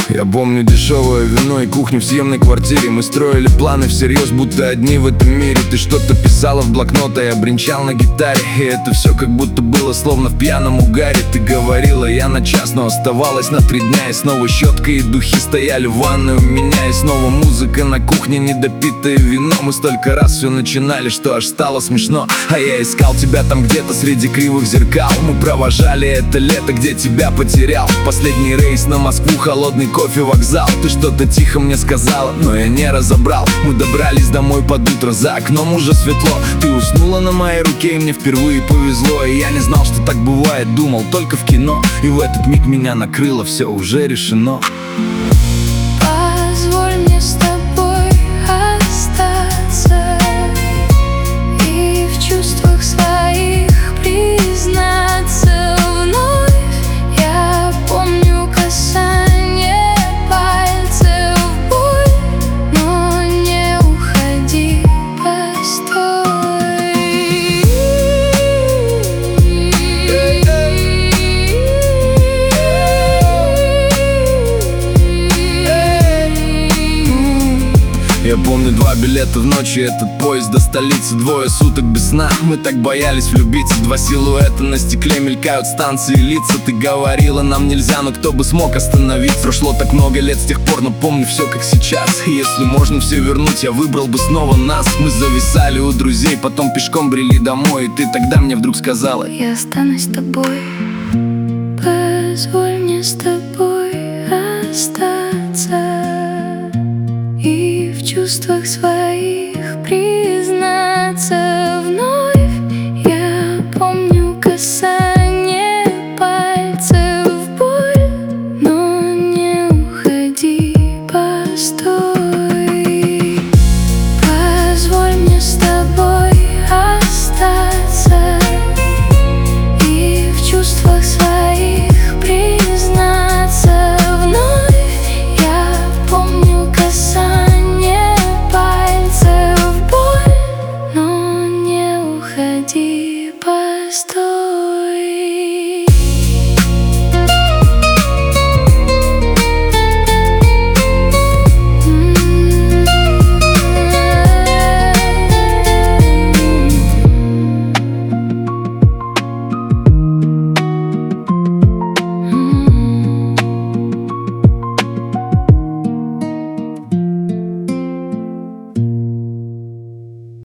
Я помню дешевое вино и кухню в съемной квартире. Мы строили планы всерьез, будто одни в этом мире. Ты что-то писала в блокнот, а я бренчал на гитаре. И это все как будто было словно в пьяном угаре. Ты говорила, я на час, но оставалась на 3 дня. И снова щетка и духи стояли в ванной у меня. И снова музыка на кухне, недопитое вино. Мы столько раз все начинали, что аж стало смешно. А я искал тебя там где-то среди кривых зеркал. Мы провожали это лето, где тебя потерял. Последний рейс на Москву, холодный кофе, вокзал. Ты что-то тихо мне сказала, но я не разобрал. Мы добрались домой под утро, за окном уже светло. Ты уснула на моей руке, и мне впервые повезло. И я не знал, что так бывает, думал только в кино. И в этот миг меня накрыло, все уже решено. Позволь мне с тобой остаться и в чувствах своих признаться вновь. Я помню касание пальцев, боль, но не уходи, постой. Я помню 2 билета в ночь и этот поезд до столицы. 2 суток без сна, мы так боялись влюбиться. 2 силуэта на стекле, мелькают станции лица. Ты говорила, нам нельзя, но кто бы смог остановиться. Прошло так много лет с тех пор, но помню все как сейчас. И если можно все вернуть, я выбрал бы снова нас. Мы зависали у друзей, потом пешком брели домой. И ты тогда мне вдруг сказала: я останусь с тобой. Позволь мне с тобой остаться и в чувствах своих признаться вновь. Я помню касание пальцев, боль, но не уходи, постой. Позволь мне с тобой остаться и в чувствах своих признаться вновь. Я помню касание пальцев, боль, но не уходи.